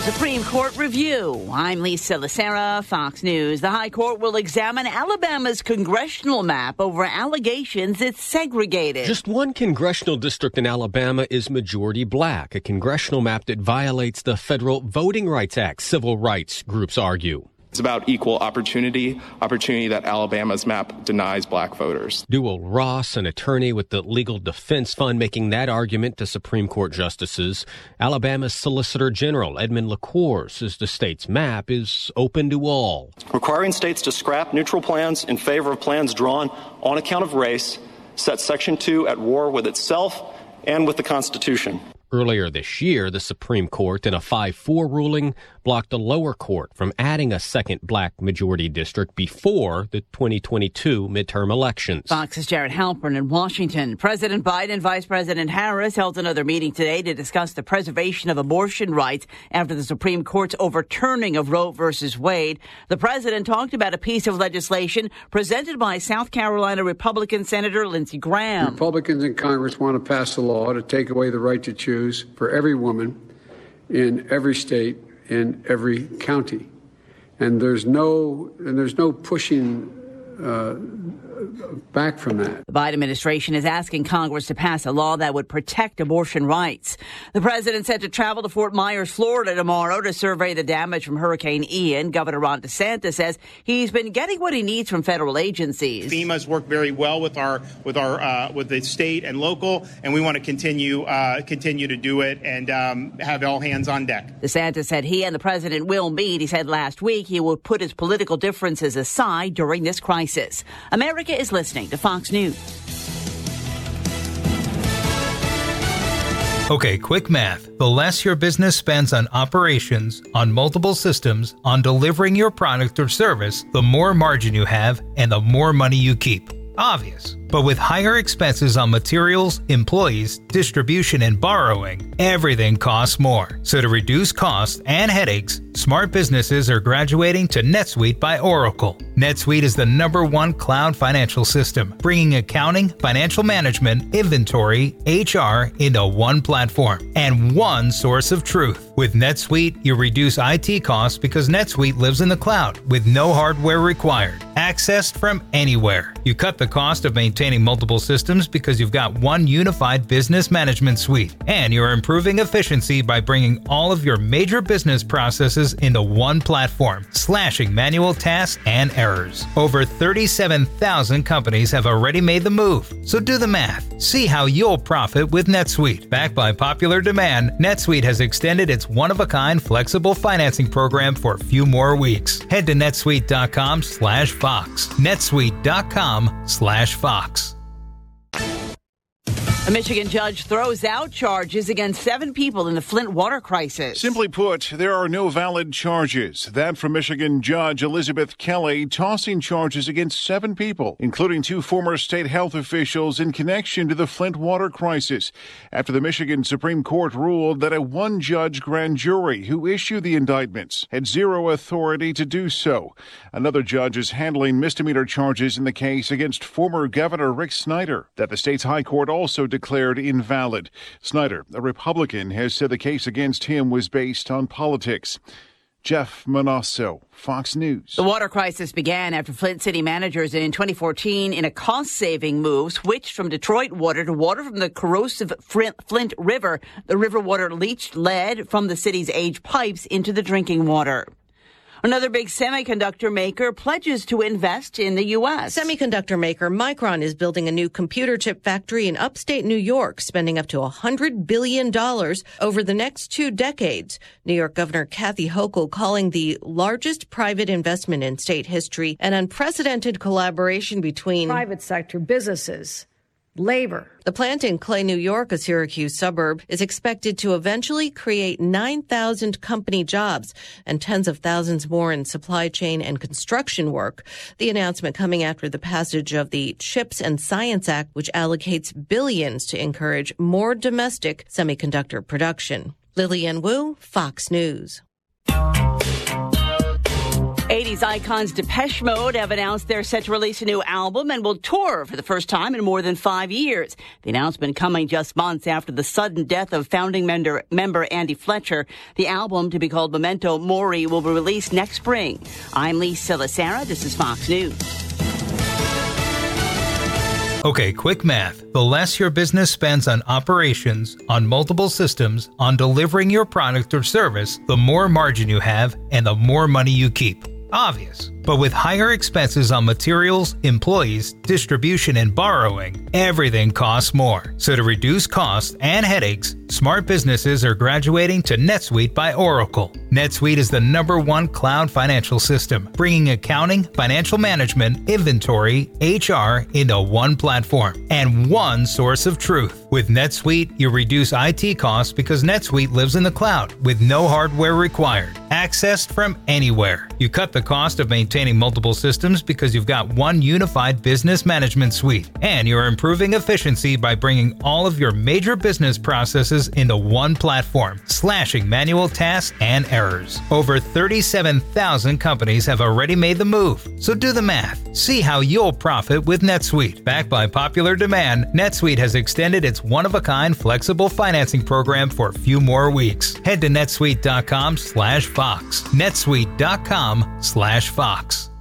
Supreme Court review. I'm Lisa Lacera, Fox News. The High Court will examine Alabama's congressional map over allegations it's segregated. Just one congressional district in Alabama is majority black, a congressional map that violates the Federal Voting Rights Act, civil rights groups argue. It's about equal opportunity that Alabama's map denies black voters. Dual Ross, an attorney with the Legal Defense Fund, making that argument to Supreme Court justices. Alabama's Solicitor General Edmund LaCour says the state's map is open to all. Requiring states to scrap neutral plans in favor of plans drawn on account of race sets Section 2 at war with itself and with the Constitution. Earlier this year, the Supreme Court, in a 5-4 ruling, blocked the lower court from adding a second black majority district before the 2022 midterm elections. Fox's Jared Halpern in Washington. President Biden and Vice President Harris held another meeting today to discuss the preservation of abortion rights after the Supreme Court's overturning of Roe v. Wade. The president talked about a piece of legislation presented by South Carolina Republican Senator Lindsey Graham. Republicans in Congress want to pass a law to take away the right to choose for every woman in every state, in every county. And there's no pushing back from that. The Biden administration is asking Congress to pass a law that would protect abortion rights. The president set to travel to Fort Myers, Florida tomorrow to survey the damage from Hurricane Ian. Governor Ron DeSantis says he's been getting what he needs from federal agencies. FEMA's worked very well with the state and local, and we want to continue to do it and have all hands on deck. DeSantis said he and the president will meet. He said last week he will put his political differences aside during this crisis. America is listening to Fox News. Okay, quick math. The less your business spends on operations, on multiple systems, on delivering your product or service, the more margin you have and the more money you keep. Obvious. But with higher expenses on materials, employees, distribution, and borrowing, everything costs more. So to reduce costs and headaches, smart businesses are graduating to NetSuite by Oracle. NetSuite is the #1 cloud financial system, bringing accounting, financial management, inventory, HR into one platform and one source of truth. With NetSuite, you reduce IT costs because NetSuite lives in the cloud with no hardware required, accessed from anywhere. You cut the cost of maintaining multiple systems because you've got one unified business management suite, and you're improving efficiency by bringing all of your major business processes into one platform, slashing manual tasks and errors. Over 37,000 companies have already made the move, so do the math. See how you'll profit with NetSuite. Backed by popular demand, NetSuite has extended its one-of-a-kind flexible financing program for a few more weeks. Head to netsuite.com/Fox. netsuite.com/Fox. A Michigan judge throws out charges against 7 people in the Flint water crisis. Simply put, there are no valid charges. That from Michigan Judge Elizabeth Kelly tossing charges against 7 people, including 2 former state health officials in connection to the Flint water crisis, after the Michigan Supreme Court ruled that a one-judge grand jury who issued the indictments had zero authority to do so. Another judge is handling misdemeanor charges in the case against former Governor Rick Snyder that the state's high court also declared invalid. Snyder, a Republican, has said the case against him was based on politics. Jeff Manasso, Fox News. The water crisis began after Flint city managers in 2014, in a cost-saving move, switched from Detroit water to water from the corrosive Flint River. The river water leached lead from the city's aged pipes into the drinking water. Another big semiconductor maker pledges to invest in the U.S. Semiconductor maker Micron is building a new computer chip factory in upstate New York, spending up to $100 billion over the next 2 decades. New York Governor Kathy Hochul calling the largest private investment in state history, an unprecedented collaboration between private sector businesses, labor. The plant in Clay, New York, a Syracuse suburb, is expected to eventually create 9,000 company jobs and tens of thousands more in supply chain and construction work. The announcement coming after the passage of the CHIPS and Science Act, which allocates billions to encourage more domestic semiconductor production. Lillian Wu, Fox News. 80s icons Depeche Mode have announced they're set to release a new album and will tour for the first time in more than 5 years. The announcement coming just months after the sudden death of founding member Andy Fletcher. The album, to be called Memento Mori, will be released next spring. I'm Lisa Silasara. This is Fox News. Okay, quick math. The less your business spends on operations, on multiple systems, on delivering your product or service, the more margin you have and the more money you keep. Obvious. But with higher expenses on materials, employees, distribution, and borrowing, everything costs more. So to reduce costs and headaches, smart businesses are graduating to NetSuite by Oracle. NetSuite is the #1 cloud financial system, bringing accounting, financial management, inventory, HR into one platform and one source of truth. With NetSuite, you reduce IT costs because NetSuite lives in the cloud with no hardware required, accessed from anywhere. You cut the cost of maintaining multiple systems because you've got one unified business management suite, and you're improving efficiency by bringing all of your major business processes into one platform, slashing manual tasks and errors. Over 37,000 companies have already made the move, so do the math. See how you'll profit with NetSuite. Backed by popular demand, NetSuite has extended its one-of-a-kind flexible financing program for a few more weeks. Head to netsuite.com/Fox. netsuite.com/Fox.